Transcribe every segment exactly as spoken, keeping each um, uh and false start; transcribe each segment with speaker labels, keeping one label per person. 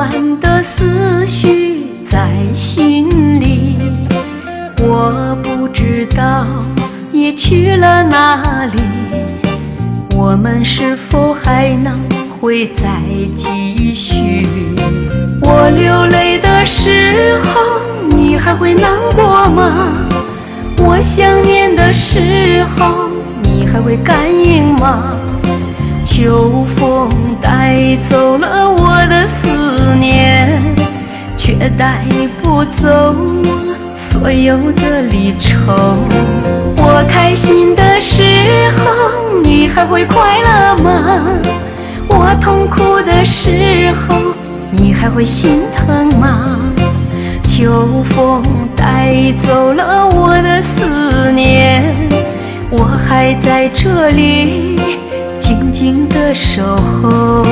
Speaker 1: 乱的思绪在心里，我不知道你去了哪里，我们是否还能会再继续？我流泪的时候，你还会难过吗？我想念的时候，你还会感应吗？秋风带走了我的思念，却带不走所有的离愁。我开心的时候，你还会快乐吗？我痛苦的时候，你还会心疼吗？秋风带走了我的思念，我还在这里静静地守候。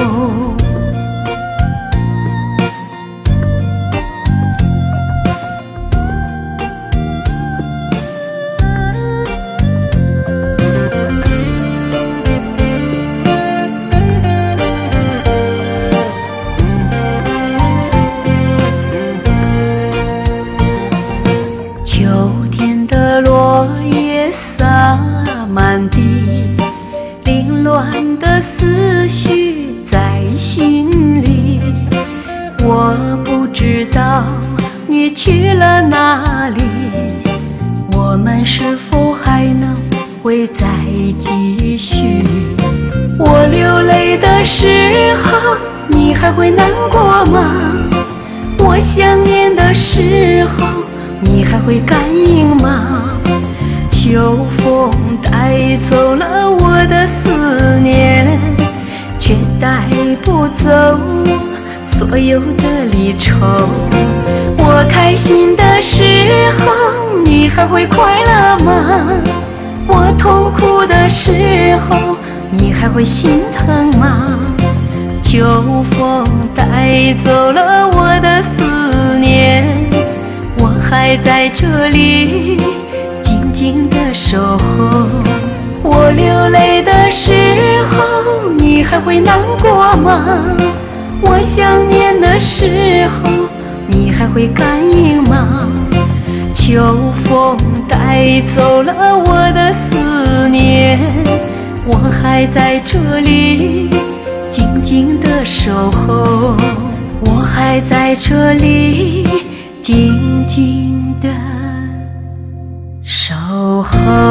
Speaker 1: 秋天的落叶洒满地，凌乱的思绪在心里，我不知道你去了哪里，我们是否还能会再继续？我流泪的时候，你还会难过吗？我想念的时候，你还会感应吗？秋风带走了我的思念，却带不走所有的离愁。我开心的时候，你还会快乐吗？我痛苦的时候，你还会心疼吗？秋风带走了我的思念，我还在这里静静地守候。我流泪的时候，你还会难过吗？我想念的时候，你还会感应吗？秋风带走了我的思念，我还在这里静静地守候。我还在这里静静地守候。